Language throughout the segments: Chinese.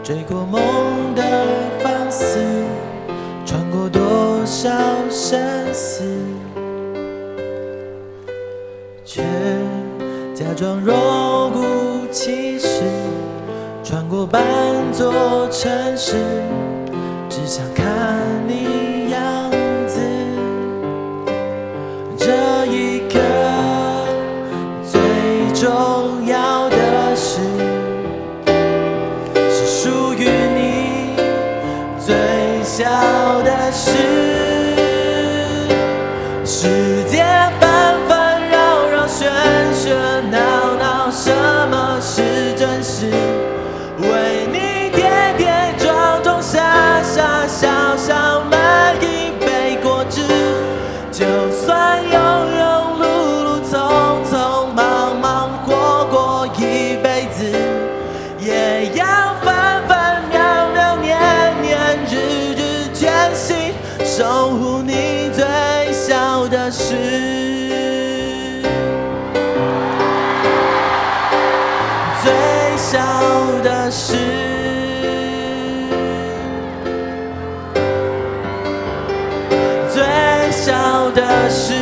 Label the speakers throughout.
Speaker 1: 追过梦的放肆，穿过多少生死，却假装若无其事，穿过半座城市，只想看你样子。这一刻最重要的事，是属于你最小的事。世界纷纷扰扰，喧喧闹闹，什么是真实？为你跌跌撞撞，傻傻笑笑，每一杯果汁。就算庸庸碌碌，匆匆忙忙过一辈子，也要分分秒秒，年年日日，全心守护你最小的事。最小的事，最小的事。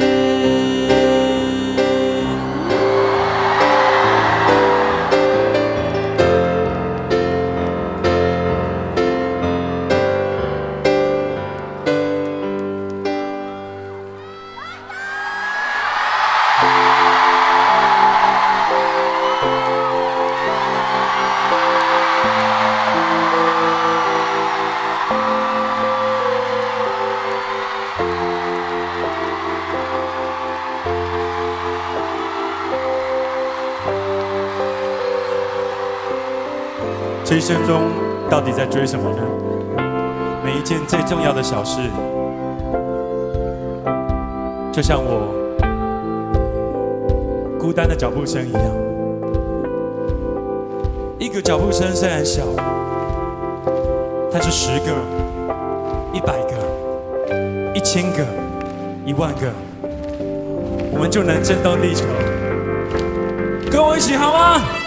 Speaker 2: 这一生中到底在追什么呢？每一件最重要的小事，就像我孤单的脚步声一样。一个脚步声虽然小，但是10个、100个、1000个、10000个，我们就能震动地球。跟我一起好吗？